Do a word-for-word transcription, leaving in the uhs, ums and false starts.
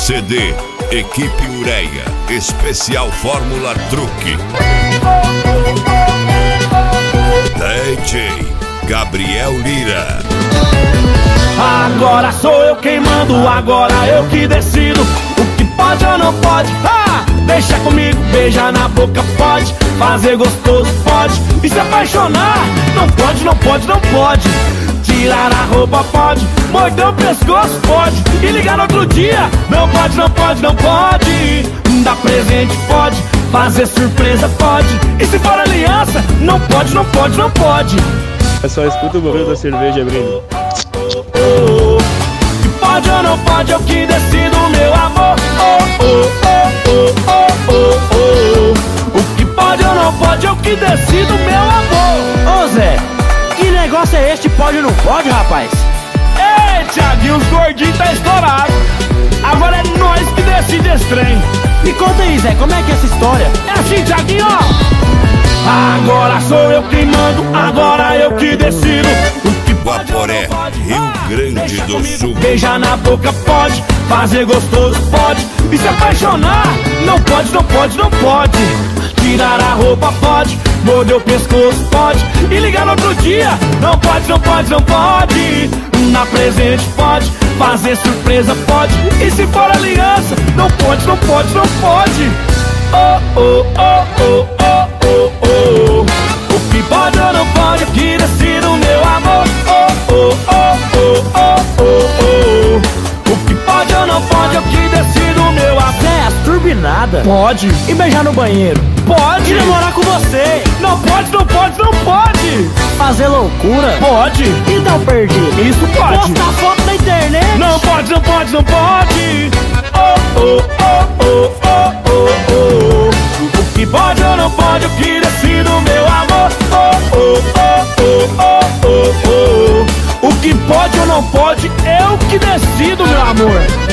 C D Equipe Ureia, especial Fórmula Truque. D J Gabriel Lira. Agora sou eu quem mando, agora eu que decido o que pode ou não pode. Ah, deixa comigo, beija na boca pode, fazer gostoso pode, e se apaixonar não pode, não pode, não pode. Tirar a roupa pode, morder o pescoço pode, e ligar no outro dia não pode, não pode, não pode. Dar presente pode, fazer surpresa pode, e se for aliança não pode, não pode, não pode. Eu só escuto o barulho da cerveja abrindo. Oh, que pode ou não pode, eu que decido, meu amor. Oh, oh, oh, oh, oh, oh. O que pode ou não pode, eu que decido, meu amor. Ô Zé, que negócio é este, pode ou não pode, rapaz? Ei, Thiaguinho, os gordinhos tá estourado. Agora é nós que decide esse trem. Me conta aí, Zé, como é que é essa história? É assim, Thiaguinho, ó. Agora sou eu quem mando, agora eu que decido o que pode, Guaporé, Rio Grande do Sul. Beijar na boca pode, fazer gostoso pode, e se apaixonar não pode, não pode, não pode. Tirar a roupa pode, morder o pescoço pode, e ligar no outro dia não pode, não pode, não pode. Dar presente pode, fazer surpresa pode, e se for aliança não pode, não pode, não pode. Oh, oh, oh, oh, oh, oh, oh. O que pode ou não pode, eu que decido, meu amor. Oh, oh, oh, oh, oh, oh, oh. O que pode ou não pode, eu que decido, meu amor. Zé, as turbinadas. Pode. E beijar no banheiro. Pode. E namorar com você. Não pode, não pode, não pode. Fazer loucura. Pode. E dar um perdido. Isso pode. Postar foto na internet. Não pode, não pode, não pode. Oh, oh, oh, oh, oh, oh, oh. O que pode ou não pode, eu que decido, meu amor. Oh, oh, oh, oh, oh, oh, oh. O que pode ou não pode, eu que decido, meu amor.